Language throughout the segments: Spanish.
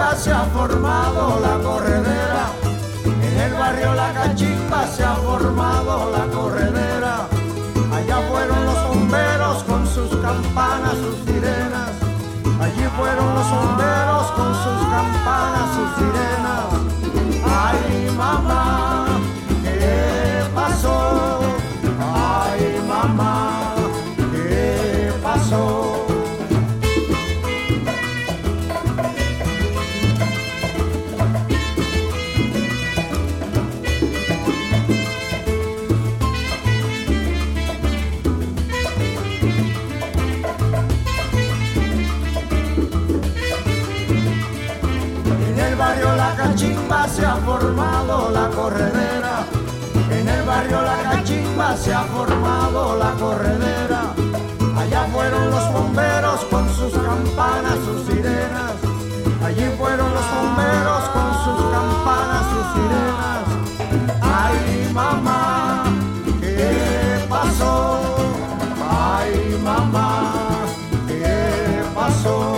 Cachimba se ha formado la corredera. En el barrio La Cachimba se ha formado la corredera. Allá fueron los bomberos con sus campanas, sus sirenas. Allí fueron los bomberos con sus campanas, sus sirenas. Ay, mamá, ¿qué pasó? Ay, mamá, ¿qué pasó? La Cachimba se ha formado la corredera. En el barrio La Cachimba se ha formado la corredera. Allá fueron los bomberos con sus campanas, sus sirenas. Allí fueron los bomberos con sus campanas, sus sirenas. Ay, mamá, ¿qué pasó? Ay, mamá, ¿qué pasó?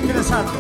ingresando.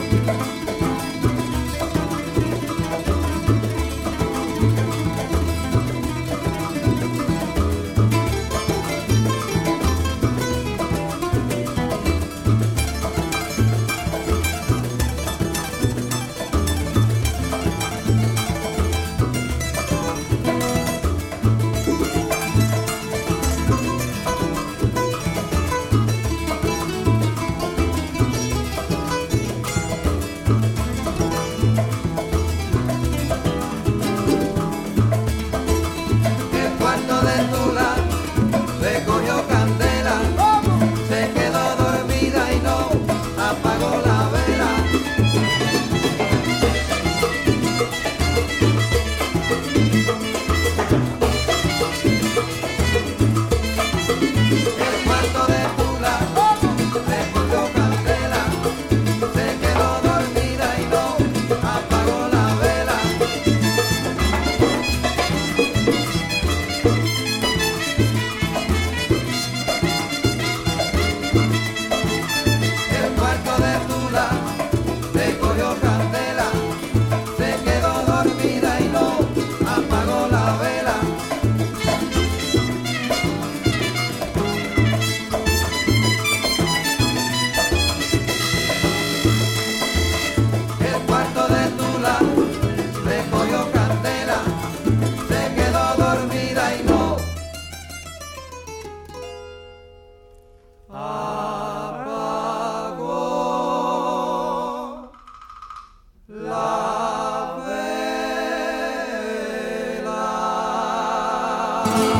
La vela.